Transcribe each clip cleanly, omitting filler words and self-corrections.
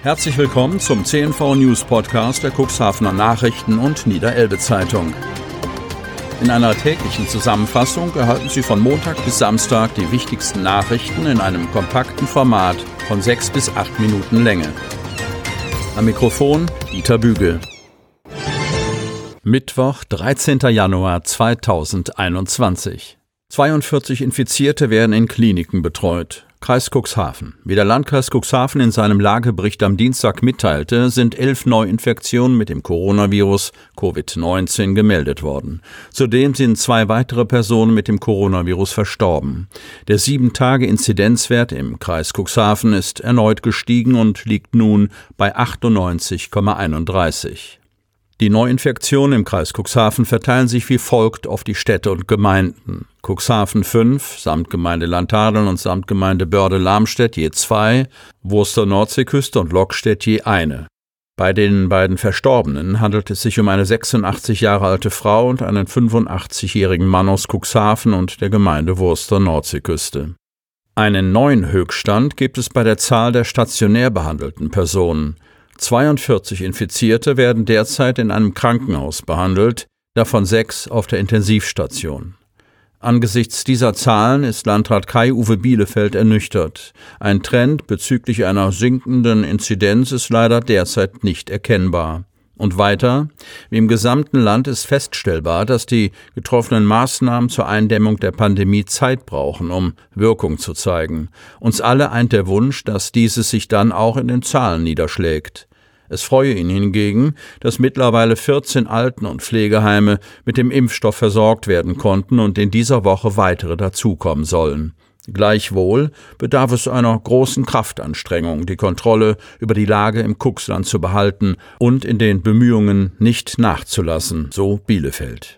Herzlich willkommen zum CNV News Podcast der Cuxhavener Nachrichten und Niederelbe Zeitung. In einer täglichen Zusammenfassung erhalten Sie von Montag bis Samstag die wichtigsten Nachrichten in einem kompakten Format von 6 bis 8 Minuten Länge. Am Mikrofon Dieter Bügel. Mittwoch, 13. Januar 2021. 42 Infizierte werden in Kliniken betreut. Kreis Cuxhaven. Wie der Landkreis Cuxhaven in seinem Lagebericht am Dienstag mitteilte, sind 11 Neuinfektionen mit dem Coronavirus Covid-19 gemeldet worden. Zudem sind 2 weitere Personen mit dem Coronavirus verstorben. Der 7-Tage-Inzidenzwert im Kreis Cuxhaven ist erneut gestiegen und liegt nun bei 98,31. Die Neuinfektionen im Kreis Cuxhaven verteilen sich wie folgt auf die Städte und Gemeinden. Cuxhaven 5, Samtgemeinde Landhadeln und Samtgemeinde Börde-Lamstedt je 2, Wurster-Nordseeküste und Lockstedt je 1. Bei den beiden Verstorbenen handelt es sich um eine 86 Jahre alte Frau und einen 85-jährigen Mann aus Cuxhaven und der Gemeinde Wurster-Nordseeküste. Einen neuen Höchststand gibt es bei der Zahl der stationär behandelten Personen. 42 Infizierte werden derzeit in einem Krankenhaus behandelt, davon 6 auf der Intensivstation. Angesichts dieser Zahlen ist Landrat Kai-Uwe Bielefeld ernüchtert. Ein Trend bezüglich einer sinkenden Inzidenz ist leider derzeit nicht erkennbar. Und weiter, wie im gesamten Land ist feststellbar, dass die getroffenen Maßnahmen zur Eindämmung der Pandemie Zeit brauchen, um Wirkung zu zeigen. Uns alle eint der Wunsch, dass dieses sich dann auch in den Zahlen niederschlägt. Es freue ihn hingegen, dass mittlerweile 14 Alten- und Pflegeheime mit dem Impfstoff versorgt werden konnten und in dieser Woche weitere dazukommen sollen. Gleichwohl bedarf es einer großen Kraftanstrengung, die Kontrolle über die Lage im Cuxland zu behalten und in den Bemühungen nicht nachzulassen, so Bielefeld.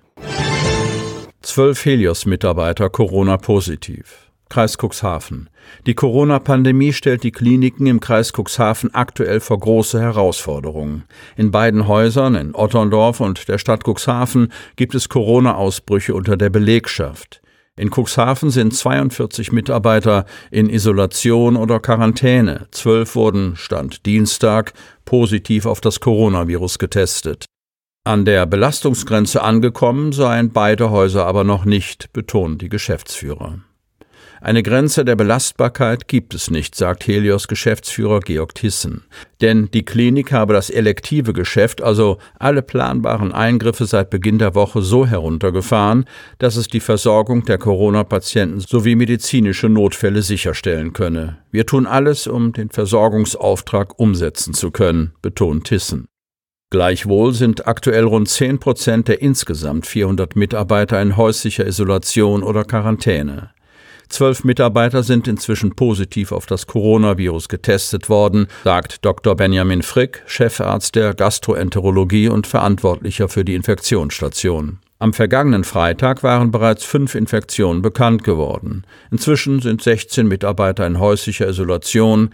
12 Helios-Mitarbeiter Corona-positiv. Kreis Cuxhaven. Die Corona-Pandemie stellt die Kliniken im Kreis Cuxhaven aktuell vor große Herausforderungen. In beiden Häusern, in Otterndorf und der Stadt Cuxhaven, gibt es Corona-Ausbrüche unter der Belegschaft. In Cuxhaven sind 42 Mitarbeiter in Isolation oder Quarantäne. 12 wurden, Stand Dienstag, positiv auf das Coronavirus getestet. An der Belastungsgrenze angekommen seien beide Häuser aber noch nicht, betonen die Geschäftsführer. Eine Grenze der Belastbarkeit gibt es nicht, sagt Helios-Geschäftsführer Georg Thyssen. Denn die Klinik habe das elektive Geschäft, also alle planbaren Eingriffe seit Beginn der Woche so heruntergefahren, dass es die Versorgung der Corona-Patienten sowie medizinische Notfälle sicherstellen könne. Wir tun alles, um den Versorgungsauftrag umsetzen zu können, betont Thyssen. Gleichwohl sind aktuell rund 10% der insgesamt 400 Mitarbeiter in häuslicher Isolation oder Quarantäne. 12 Mitarbeiter sind inzwischen positiv auf das Coronavirus getestet worden, sagt Dr. Benjamin Frick, Chefarzt der Gastroenterologie und Verantwortlicher für die Infektionsstation. Am vergangenen Freitag waren bereits 5 Infektionen bekannt geworden. Inzwischen sind 16 Mitarbeiter in häuslicher Isolation,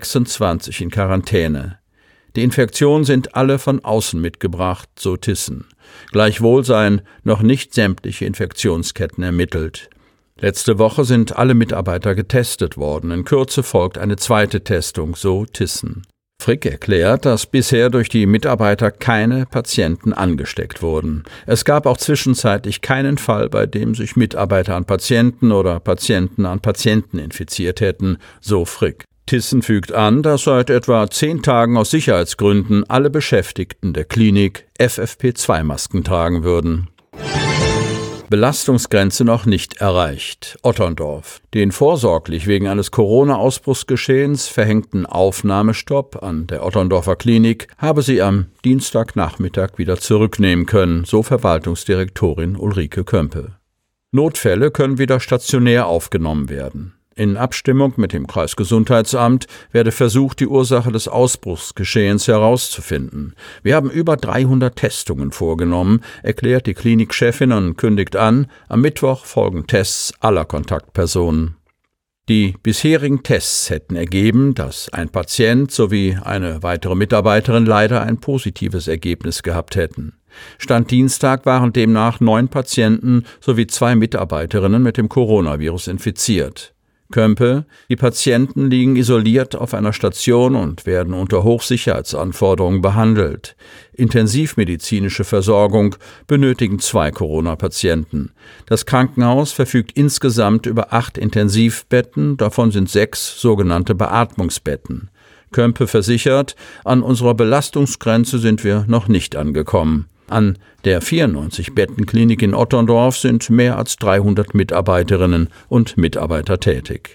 26 in Quarantäne. Die Infektionen sind alle von außen mitgebracht, so Thyssen. Gleichwohl seien noch nicht sämtliche Infektionsketten ermittelt. Letzte Woche sind alle Mitarbeiter getestet worden. In Kürze folgt eine zweite Testung, so Thyssen. Frick erklärt, dass bisher durch die Mitarbeiter keine Patienten angesteckt wurden. Es gab auch zwischenzeitlich keinen Fall, bei dem sich Mitarbeiter an Patienten oder Patienten an Patienten infiziert hätten, so Frick. Thyssen fügt an, dass seit etwa 10 Tagen aus Sicherheitsgründen alle Beschäftigten der Klinik FFP2-Masken tragen würden. Belastungsgrenze noch nicht erreicht. Otterndorf. Den vorsorglich wegen eines Corona-Ausbruchsgeschehens verhängten Aufnahmestopp an der Otterndorfer Klinik habe sie am Dienstagnachmittag wieder zurücknehmen können, so Verwaltungsdirektorin Ulrike Kömpe. Notfälle können wieder stationär aufgenommen werden. In Abstimmung mit dem Kreisgesundheitsamt werde versucht, die Ursache des Ausbruchsgeschehens herauszufinden. Wir haben über 300 Testungen vorgenommen, erklärt die Klinikchefin und kündigt an, am Mittwoch folgen Tests aller Kontaktpersonen. Die bisherigen Tests hätten ergeben, dass ein Patient sowie eine weitere Mitarbeiterin leider ein positives Ergebnis gehabt hätten. Stand Dienstag waren demnach 9 Patienten sowie 2 Mitarbeiterinnen mit dem Coronavirus infiziert. Kömpe: Die Patienten liegen isoliert auf einer Station und werden unter Hochsicherheitsanforderungen behandelt. Intensivmedizinische Versorgung benötigen 2 Corona-Patienten. Das Krankenhaus verfügt insgesamt über 8 Intensivbetten, davon sind 6 sogenannte Beatmungsbetten. Kömpe versichert, an unserer Belastungsgrenze sind wir noch nicht angekommen. An der 94-Betten-Klinik in Otterndorf sind mehr als 300 Mitarbeiterinnen und Mitarbeiter tätig.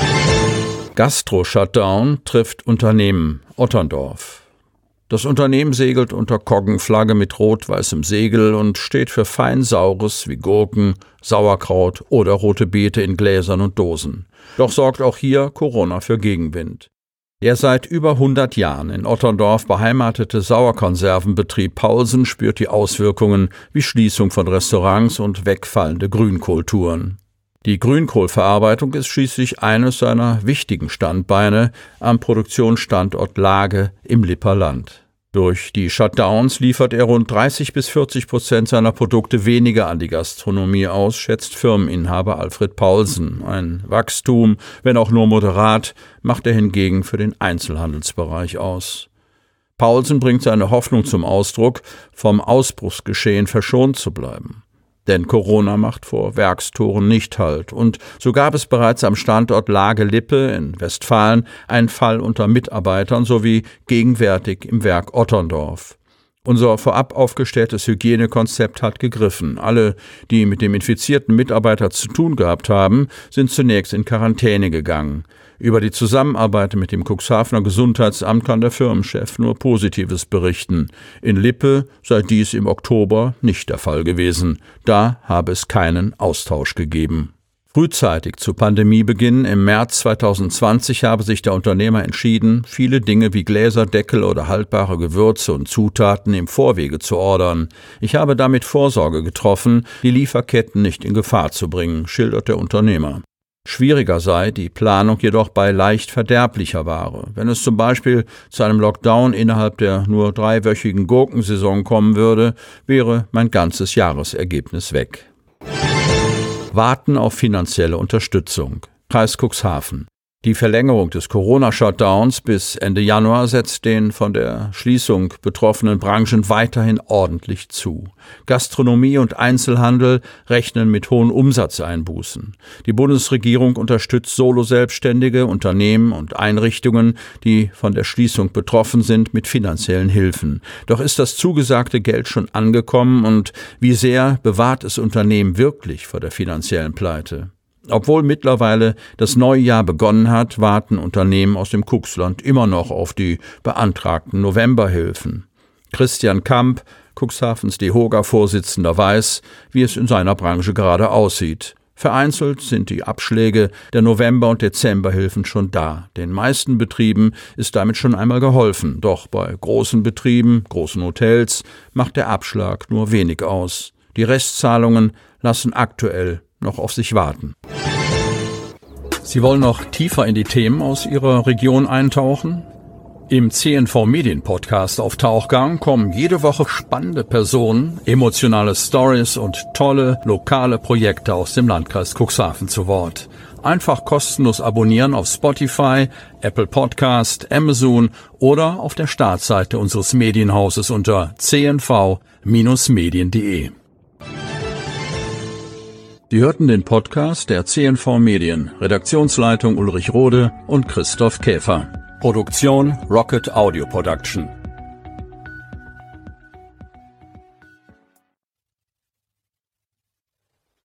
Gastro-Shutdown trifft Unternehmen Otterndorf. Das Unternehmen segelt unter Koggenflagge mit rot-weißem Segel und steht für Feinsaures wie Gurken, Sauerkraut oder rote Beete in Gläsern und Dosen. Doch sorgt auch hier Corona für Gegenwind. Der seit über 100 Jahren in Otterndorf beheimatete Sauerkonservenbetrieb Paulsen spürt die Auswirkungen wie Schließung von Restaurants und wegfallende Grünkohltouren. Die Grünkohlverarbeitung ist schließlich eines seiner wichtigen Standbeine am Produktionsstandort Lage im Lipper Land. Durch die Shutdowns liefert er rund 30-40% seiner Produkte weniger an die Gastronomie aus, schätzt Firmeninhaber Alfred Paulsen. Ein Wachstum, wenn auch nur moderat, macht er hingegen für den Einzelhandelsbereich aus. Paulsen bringt seine Hoffnung zum Ausdruck, vom Ausbruchsgeschehen verschont zu bleiben. Denn Corona macht vor Werkstoren nicht Halt. Und so gab es bereits am Standort Lage-Lippe in Westfalen einen Fall unter Mitarbeitern sowie gegenwärtig im Werk Otterndorf. Unser vorab aufgestelltes Hygienekonzept hat gegriffen. Alle, die mit dem infizierten Mitarbeiter zu tun gehabt haben, sind zunächst in Quarantäne gegangen. Über die Zusammenarbeit mit dem Cuxhavener Gesundheitsamt kann der Firmenchef nur Positives berichten. In Lippe sei dies im Oktober nicht der Fall gewesen. Da habe es keinen Austausch gegeben. Frühzeitig zu Pandemiebeginn im März 2020 habe sich der Unternehmer entschieden, viele Dinge wie Gläser, Deckel oder haltbare Gewürze und Zutaten im Vorwege zu ordern. Ich habe damit Vorsorge getroffen, die Lieferketten nicht in Gefahr zu bringen, schildert der Unternehmer. Schwieriger sei die Planung jedoch bei leicht verderblicher Ware. Wenn es zum Beispiel zu einem Lockdown innerhalb der nur 3-wöchigen Gurkensaison kommen würde, wäre mein ganzes Jahresergebnis weg. Warten auf finanzielle Unterstützung. Kreis Cuxhaven. Die Verlängerung des Corona-Shutdowns bis Ende Januar setzt den von der Schließung betroffenen Branchen weiterhin ordentlich zu. Gastronomie und Einzelhandel rechnen mit hohen Umsatzeinbußen. Die Bundesregierung unterstützt Solo-Selbstständige, Unternehmen und Einrichtungen, die von der Schließung betroffen sind, mit finanziellen Hilfen. Doch ist das zugesagte Geld schon angekommen und wie sehr bewahrt es Unternehmen wirklich vor der finanziellen Pleite? Obwohl mittlerweile das neue Jahr begonnen hat, warten Unternehmen aus dem Cuxland immer noch auf die beantragten Novemberhilfen. Christian Kamp, Cuxhavens DEHOGA-Vorsitzender, weiß, wie es in seiner Branche gerade aussieht. Vereinzelt sind die Abschläge der November- und Dezemberhilfen schon da. Den meisten Betrieben ist damit schon einmal geholfen. Doch bei großen Betrieben, großen Hotels macht der Abschlag nur wenig aus. Die Restzahlungen lassen aktuell noch auf sich warten. Sie wollen noch tiefer in die Themen aus Ihrer Region eintauchen? Im CNV Medien Podcast auf Tauchgang kommen jede Woche spannende Personen, emotionale Stories und tolle lokale Projekte aus dem Landkreis Cuxhaven zu Wort. Einfach kostenlos abonnieren auf Spotify, Apple Podcast, Amazon oder auf der Startseite unseres Medienhauses unter cnv-medien.de. Sie hörten den Podcast der CNV Medien, Redaktionsleitung Ulrich Rode und Christoph Käfer. Produktion Rocket Audio Production.